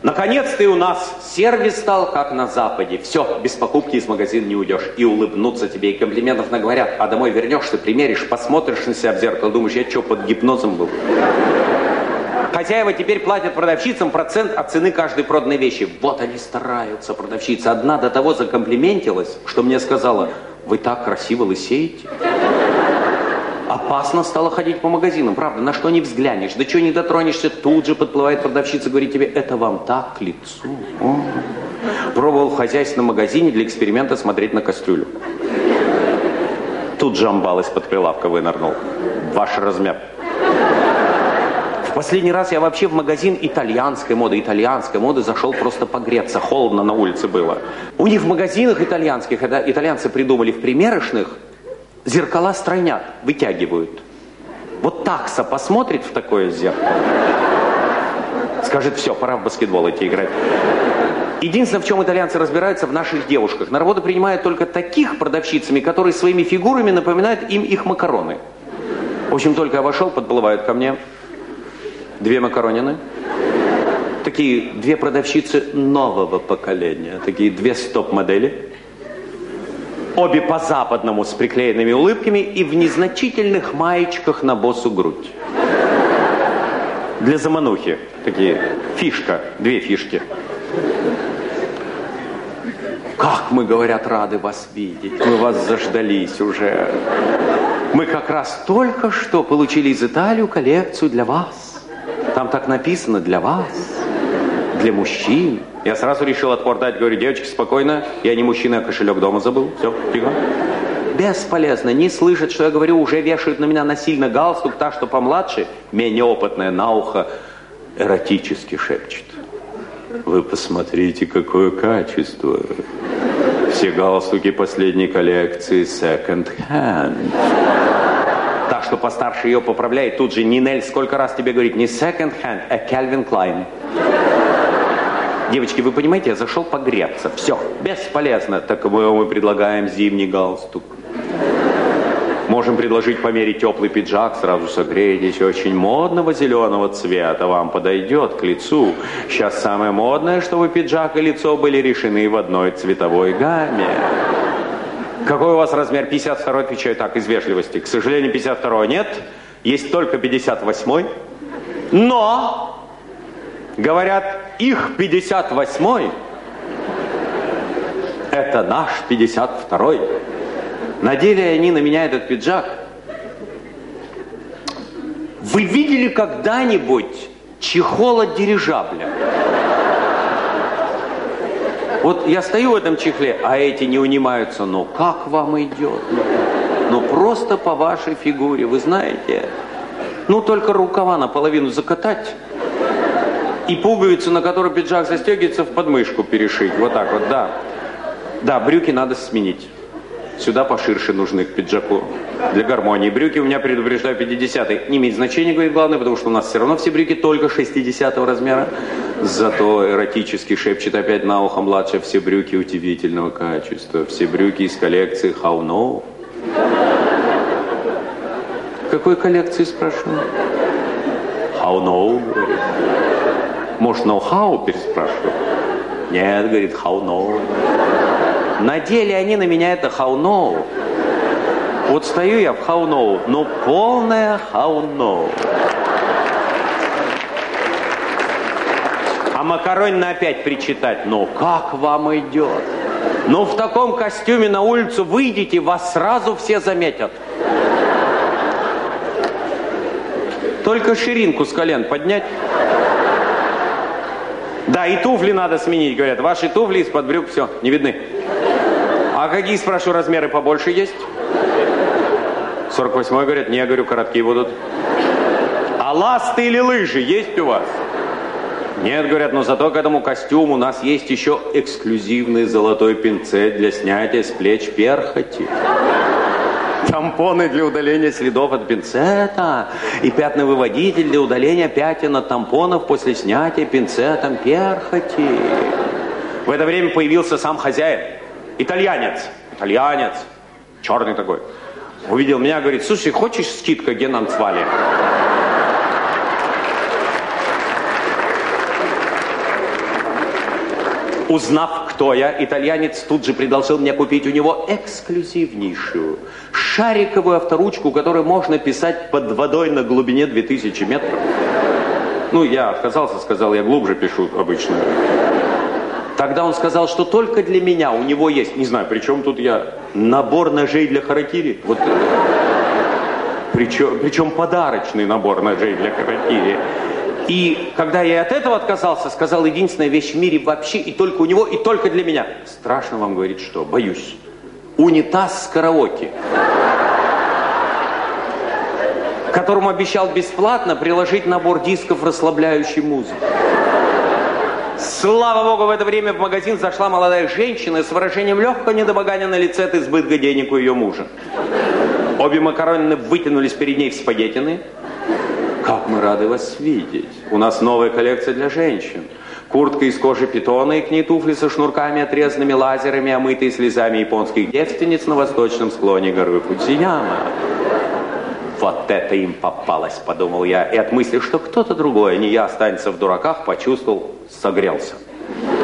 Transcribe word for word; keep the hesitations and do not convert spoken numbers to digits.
Наконец-то и у нас сервис стал, как на Западе. Все, без покупки из магазина не уйдешь. И улыбнуться тебе, и комплиментов наговорят. А домой вернешься, примеришь, посмотришь на себя в зеркало, думаешь, я что, под гипнозом был? Хозяева теперь платят продавщицам процент от цены каждой проданной вещи. Вот они стараются, продавщица. Одна до того закомплиментилась, что мне сказала, вы так красиво лысеете. Опасно стало ходить по магазинам, правда, на что не взглянешь, до чего не дотронешься, тут же подплывает продавщица, говорит тебе, это вам так к лицу. О. Пробовал в хозяйственном магазине для эксперимента смотреть на кастрюлю. Тут же амбал из-под прилавка вынырнул. Ваш размер. В последний раз я вообще в магазин итальянской моды, итальянской моды зашел просто погреться, холодно на улице было. У них в магазинах итальянских, это итальянцы придумали в примерочных, зеркала стройнят, вытягивают. Вот такса посмотрит в такое зеркало, скажет, все, пора в баскетбол идти играть. Единственное, в чем итальянцы разбираются, в наших девушках. На работу принимают только таких продавщицами, которые своими фигурами напоминают им их макароны. В общем, только я вошел, подплывают ко мне две макаронины. Такие две продавщицы нового поколения. Такие две стоп-модели. Обе по-западному с приклеенными улыбками и в незначительных маечках на босу грудь. Для заманухи. Такие фишка, две фишки. Как мы, говорят, рады вас видеть. Мы вас заждались уже. Мы как раз только что получили из Италии коллекцию для вас. Там так написано «для вас», «для мужчин». Я сразу решил отпор дать, говорю, девочки, спокойно, я не мужчина, а кошелек дома забыл. Все, тихо. Бесполезно, не слышат, что я говорю, уже вешают на меня насильно галстук, та, что помладше, менее опытная, на ухо эротически шепчет. Вы посмотрите, какое качество. Все галстуки последней коллекции second hand. Так что постарше ее поправляет, тут же Нинель сколько раз тебе говорит, не second hand, а Calvin Klein. Девочки, вы понимаете, я зашел погреться. Все, бесполезно. Так мы, мы предлагаем зимний галстук. Можем предложить померить теплый пиджак, сразу согреетесь, очень модного зеленого цвета, вам подойдет к лицу. Сейчас самое модное, чтобы пиджак и лицо были решены в одной цветовой гамме. Какой у вас размер? пятьдесят второй, отвечаю так, из вежливости. К сожалению, пятьдесят второго нет, есть только пятьдесят восьмой. Но, говорят, их пятьдесят восьмой, это наш пятьдесят второй. Надели они на меня этот пиджак. Вы видели когда-нибудь чехол от дирижабля? Вот я стою в этом чехле, а эти не унимаются. Ну, как вам идет? Ну, просто по вашей фигуре, вы знаете. Ну, только рукава наполовину закатать. И пуговицу, на которой пиджак застегивается, в подмышку перешить. Вот так вот, да. Да, брюки надо сменить. Сюда поширше нужны к пиджаку. Для гармонии. Брюки у меня, предупреждаю, пятидесятый. Не имеет значения, говорит главное, потому что у нас все равно все брюки только шестидесятого размера. Зато эротически шепчет опять на ухо младшая, все брюки удивительного качества. Все брюки из коллекции How No. Какой коллекции, спрашиваю? How No, говорит. Может, know-how, переспрашиваю? Нет, говорит, how no. Надели они на меня это how no. Вот стою я в how no, но полная how no. А Макаронина опять причитать, ну как вам идет? Ну в таком костюме на улицу выйдете, вас сразу все заметят. Только ширинку с колен поднять. Да, и туфли надо сменить, говорят. Ваши туфли из-под брюк, все, не видны. А какие, спрашиваю, размеры побольше есть? сорок восьмой, говорят, не, я говорю, короткие будут. А ласты или лыжи есть у вас? Нет, говорят, но зато к этому костюму у нас есть еще эксклюзивный золотой пинцет для снятия с плеч перхоти. Тампоны для удаления следов от пинцета и пятновыводитель для удаления пятен от тампонов после снятия пинцетом перхоти. В это время появился сам хозяин. Итальянец. Итальянец. Черный такой. Увидел меня, говорит, слушай, хочешь скидка Генанцвали? Узнав, кто я, итальянец тут же предложил мне купить у него эксклюзивнейшую шариковую авторучку, которую можно писать под водой на глубине две тысячи метров. Ну, я отказался, сказал, я глубже пишу обычно. Тогда он сказал, что только для меня у него есть, не знаю, при чем тут я, набор ножей для харакири. Вот, причем, причем подарочный набор ножей для харакири. И когда я от этого отказался, сказал, единственная вещь в мире вообще, и только у него, и только для меня. Страшно вам говорить, что? Боюсь. Унитаз с караоке. Которому обещал бесплатно приложить набор дисков расслабляющей музыки. Слава богу, в это время в магазин зашла молодая женщина с выражением легкого недомогания на лице от избытка денег у ее мужа. Обе Макаронины вытянулись перед ней в спагеттины. Как мы рады вас видеть. У нас новая коллекция для женщин. Куртка из кожи питона и к ней туфли со шнурками, отрезанными лазерами, омытые слезами японских девственниц на восточном склоне горы Фудзияма. Вот это им попалось, подумал я. И от мысли, что кто-то другой, а не я, останется в дураках, почувствовал, согрелся.